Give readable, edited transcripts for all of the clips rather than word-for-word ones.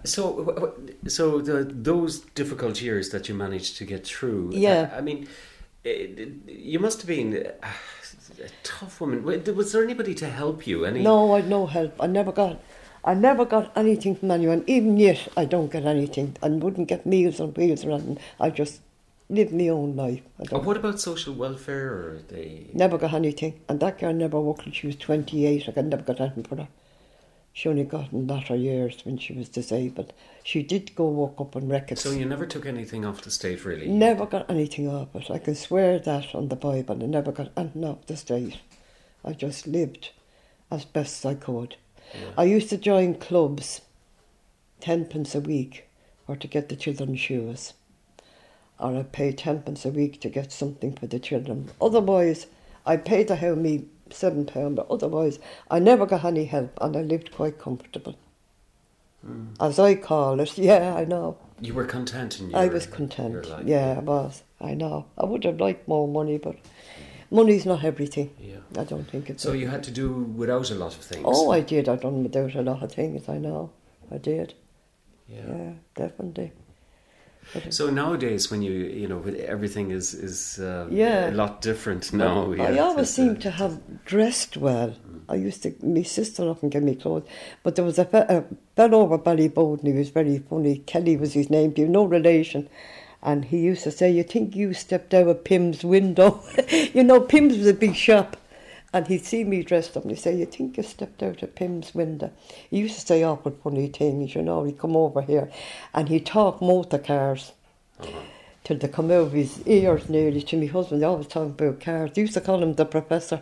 Those difficult years that you managed to get through. Yeah. I mean, you must have been a tough woman. Was there anybody to help you? No, I had no help. I never got anything from anyone. Even yet, I don't get anything. I wouldn't get meals on wheels or anything. I just live my own life. What about social welfare? Or they never got anything. And that girl never worked until she was 28. I never got anything for her. She only got in latter years when she was disabled. She did go work up in Reckitt. So you never took anything off the state, really? Never got anything off it. I can swear that on the Bible. I never got anything off the state. I just lived as best I could. Yeah. I used to join clubs, 10p a week, or to get the children shoes. Or I paid 10p a week to get something for the children. Otherwise, I paid the home me £7, but otherwise I never got any help, and I lived quite comfortable. As I call it. Yeah, I know. You were content in your I was content. Your life. Yeah, I was. I know. I would have liked more money, but money's not everything. Yeah. I don't think it's. So you had to do without a lot of things. Oh, I did. I done without a lot of things. I know. I did. Yeah, definitely. So nowadays, when everything is a lot different now. I always seem to have dressed well. My sister often gave me clothes, but there was a fellow over Ballyboden. He was very funny. Kelly was his name. You no relation. And he used to say, "You think you stepped out of Pim's window?" Pim's was a big shop. And he'd see me dressed up and he'd say, "You think you stepped out of Pim's window?" He used to say awful funny things, He'd come over here and he'd talk motor cars till they come out of his ears nearly to my husband. They always talk about cars. They used to call him the professor.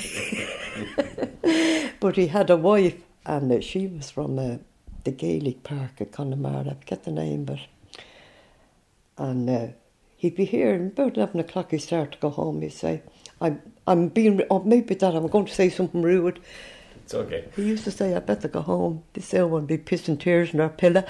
But he had a wife, and she was from the Gaelic Park at Connemara. I forget the name, but... And he'd be here, and about 11 o'clock he'd start to go home. He'd say, I'm being... Oh, maybe that I'm going to say something rude. It's okay. He used to say, "I better go home. This girl won't be pissing tears in her pillow."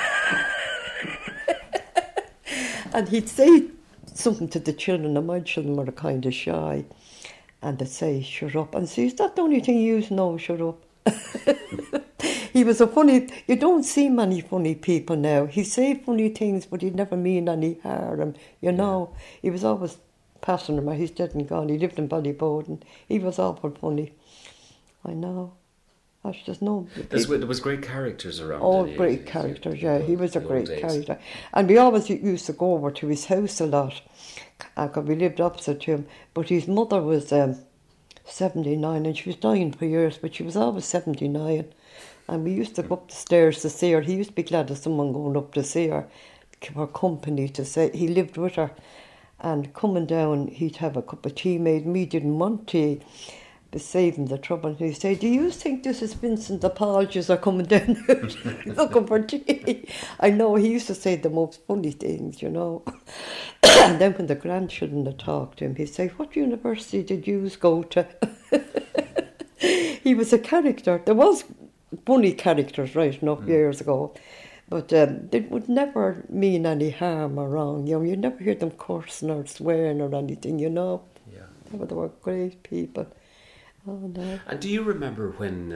And he'd say something to the children, and my children were kind of shy. And they'd say, "Shut up." And see, is that the only thing you know, shut up? He was a funny... You don't see many funny people now. He'd say funny things, but he'd never mean any harm, Yeah. He was always passing him. He's dead and gone. He lived in Ballyboden. He was awful funny. I know. There's no... There was great characters around. Oh, great characters, yeah. He was a great character. And we always used to go over to his house a lot, because we lived opposite to him. But his mother was 79, and she was dying for years, but she was always 79. And we used to go up the stairs to see her. He used to be glad of someone going up to see her, give her company to say... He lived with her. And coming down, he'd have a cup of tea made. Me didn't want tea, but saving the trouble. And he'd say, "Do you think this is Vincent the Paulges are coming down looking for tea?" I know, he used to say the most funny things, And then when the grandchildren had talked to him, he'd say, "What university did you go to?" He was a character. There was funny characters right enough years ago. But it would never mean any harm or wrong. You'd never hear them cursing or swearing or anything, Yeah. They were great people. Oh, no. And do you remember when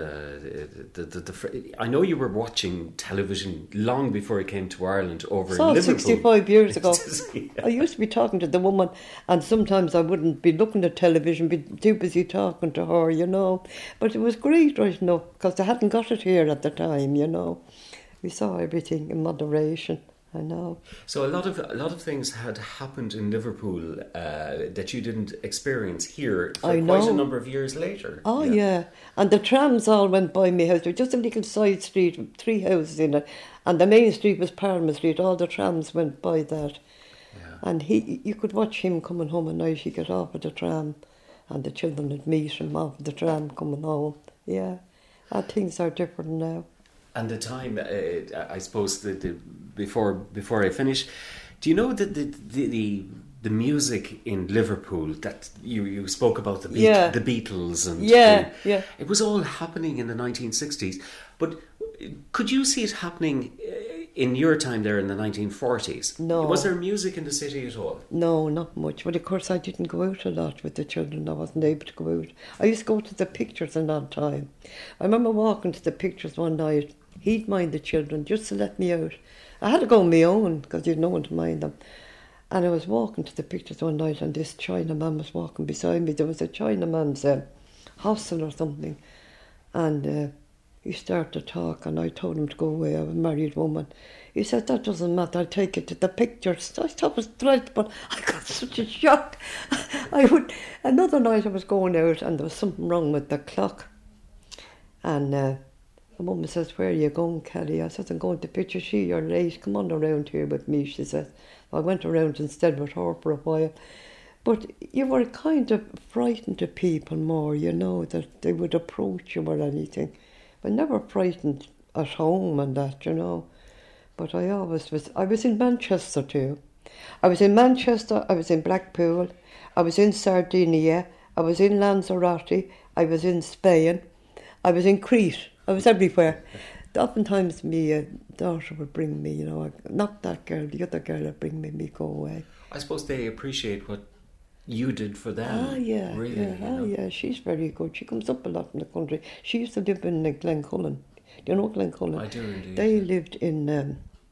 I know you were watching television long before it came to Ireland over in Liverpool. 65 years ago. Yeah. I used to be talking to the woman, and sometimes I wouldn't be looking at television, be too busy talking to her, But it was great right enough, because they hadn't got it here at the time, We saw everything in moderation. I know. So a lot of things had happened in Liverpool that you didn't experience here for quite a number of years later. Oh yeah. And the trams all went by my house. There was just a little side street with 3 houses in it, and the main street was Parliament Street. All the trams went by that. Yeah. And you could watch him coming home at night. He'd get off at the tram, and the children would meet him off the tram coming home. Yeah, things are different now. And the time, I suppose, before I finish, do you know that the music in Liverpool that you spoke about the Beatles and it was all happening in the 1960s, but could you see it happening in your time there in the 1940s? No. Was there music in the city at all? No, not much. But of course I didn't go out a lot with the children. I wasn't able to go out. I used to go to the pictures an odd time. I remember walking to the pictures one night He'd mind the children just to let me out. I had to go on my own because you'd no one to mind them. And I was walking to the pictures one night and this Chinaman was walking beside me. There was a Chinaman's hostel or something. And he started to talk and I told him to go away. I was a married woman. He said, that doesn't matter, I'll take it to the pictures. I thought it was right, but I got such a shock. Another night I was going out and there was something wrong with the clock. And the woman says, where are you going, Kelly? I said, I'm going to picture. You're late, come on around here with me, she said. I went around instead with her for a while. But you were kind of frightened of people more, you know, that they would approach you or anything. But never frightened at home and that, you know. But I always was. I was in Manchester too. I was in Manchester, I was in Blackpool, I was in Sardinia, I was in Lanzarote, I was in Spain, I was in Crete. I was everywhere. Oftentimes my daughter would bring me, you know, not that girl, the other girl would bring me go away. I suppose they appreciate what you did for them. Ah, yeah, really, yeah, you know? yeah, she's very good. She comes up a lot in the country. She used to live in Glencullen. Do you know Glencullen? I do indeed. They lived in,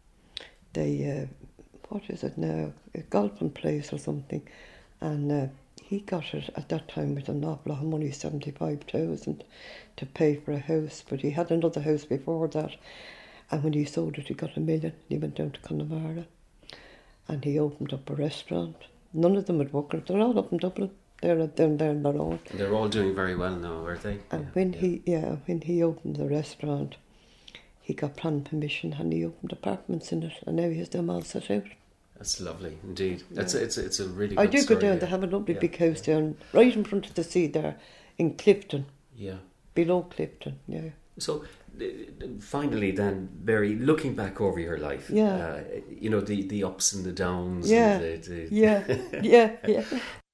what is it now, a golfing place or something. And he got it at that time with an awful lot of money, 75,000 to pay for a house. But he had another house before that. And when he sold it, he got $1 million. He went down to Connemara and he opened up a restaurant. None of them had worked. They're all up in Dublin. They're down there on their own. They're all doing very well now, aren't they? And when he opened the restaurant, he got planning permission and he opened apartments in it, and now he has them all set out. That's lovely, indeed. It's a really good I do story, go down. They have a lovely big house down right in front of the sea there in Clifton. Yeah. Below Clifton, yeah. So, finally then, Mary, looking back over your life, you know, the ups and the downs. Yeah, and yeah.